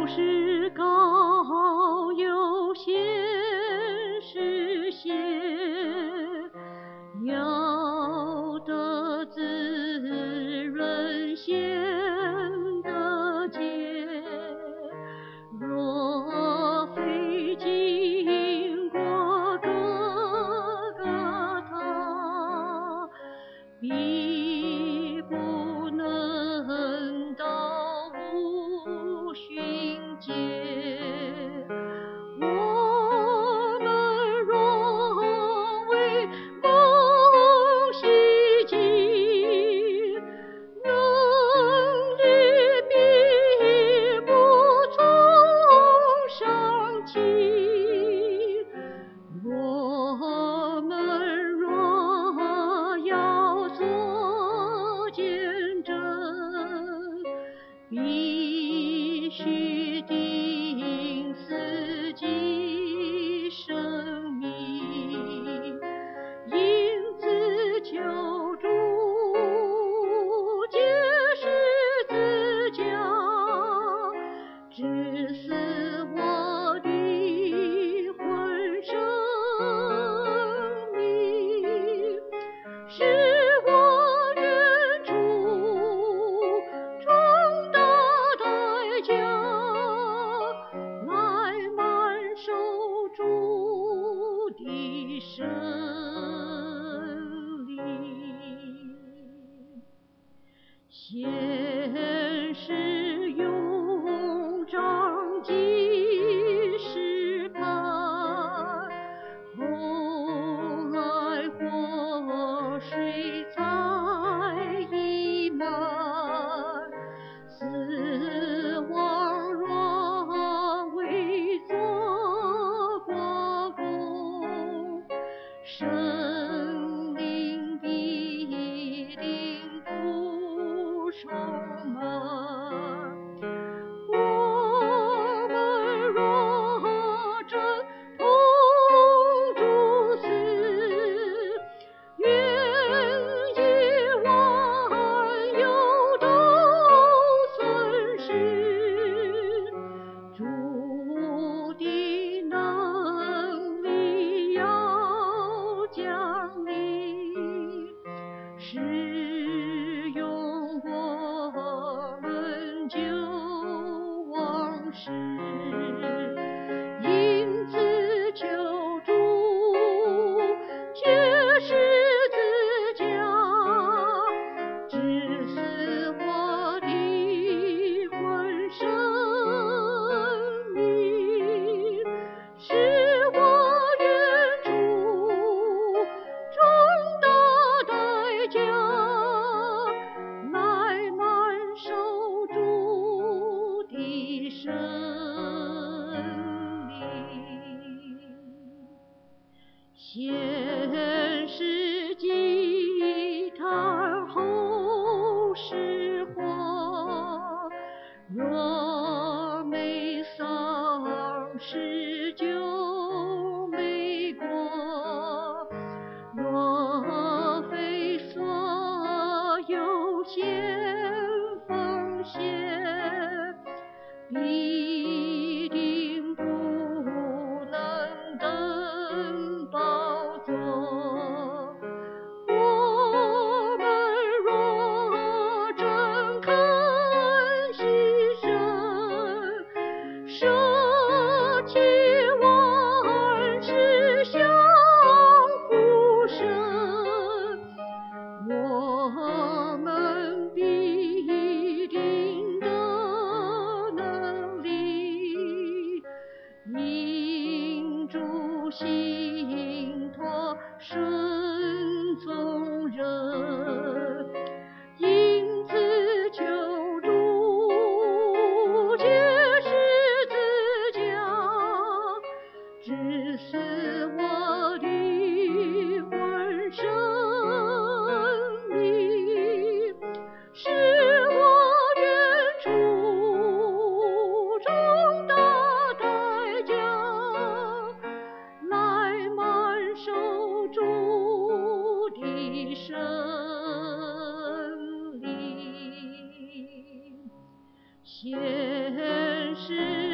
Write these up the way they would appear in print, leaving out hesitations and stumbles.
是高，有些是险，要得滋润显得洁。若非经过各个他，必不能到无寻结。我们若为梦希冀，能力必不从上起。我们若要做见证，必须定死己生命，因此求主揭十字架，致死我的魂生命，使我愿出重大代价，来满受主的胜利。先是用杖击试探，后来活水才溢满。死亡若未做过工，生灵必定不充满。我们若真同主死，愿意万有都损失。主的能力要降临，使用我们救亡时，因此求主揭十字架，致死我的魂生命，使我愿出重大代价，来满受主的胜利。先是积炭，后是火，若没丧失就没过。若非所有先奉献，必定不能登宝座。我们若真肯牺牲，舍弃万事相扶生，我们必定得能力，因主信托顺从人，因此求主揭十字架，致死我的魂生命，使我愿出重大代价，来满受主的胜利。先是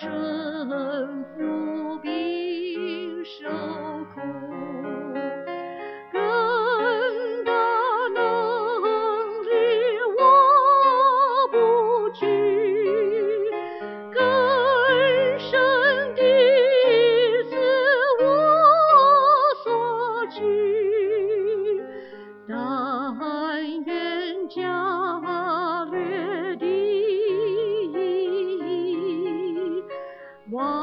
身负并受苦，更大能力我不惧，更深的死我所惧，但愿加略的往